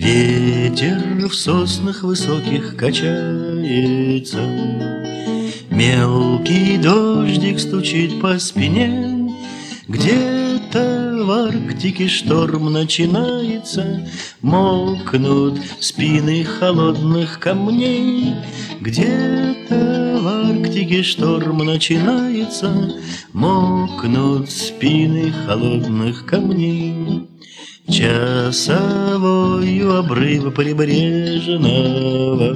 Ветер в соснах высоких качается, мелкий дождик стучит по спине. Где-то в Арктике шторм начинается, мокнут спины холодных камней. Где-то в Арктике шторм начинается, мокнут спины холодных камней. Часовой у обрыва прибрежного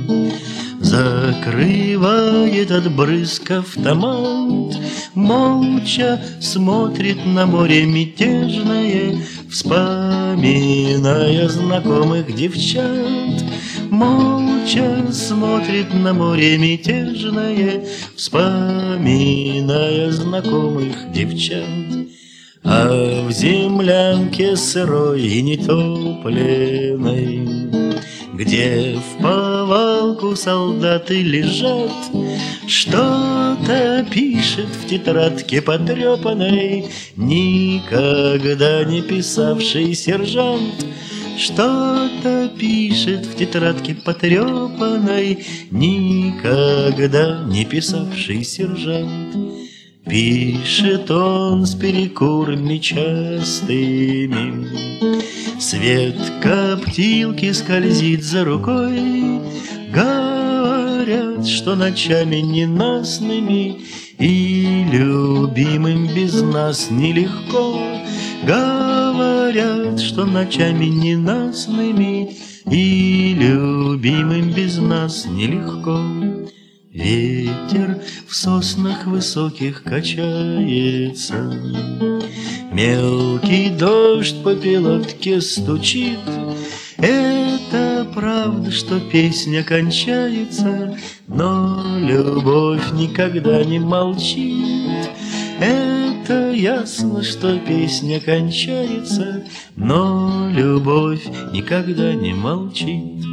закрывает от брызг автомат, молча смотрит на море мятежное, вспоминая знакомых девчат. Молча смотрит на море мятежное, вспоминая знакомых девчат. А в землянке сырой и нетопленной, где в повалку солдаты лежат, что-то пишет в тетрадке потрепанной никогда не писавший сержант. Что-то пишет в тетрадке потрепанной никогда не писавший сержант. Пишет он с перекурами частыми, свет коптилки скользит за рукой. Говорят, что ночами ненастными и любимым без нас нелегко. Говорят, что ночами ненастными и любимым без нас нелегко. Ветер в соснах высоких качается, мелкий дождь по пилотке стучит. Это правда, что песня кончается, но любовь никогда не молчит. Это ясно, что песня кончается, но любовь никогда не молчит.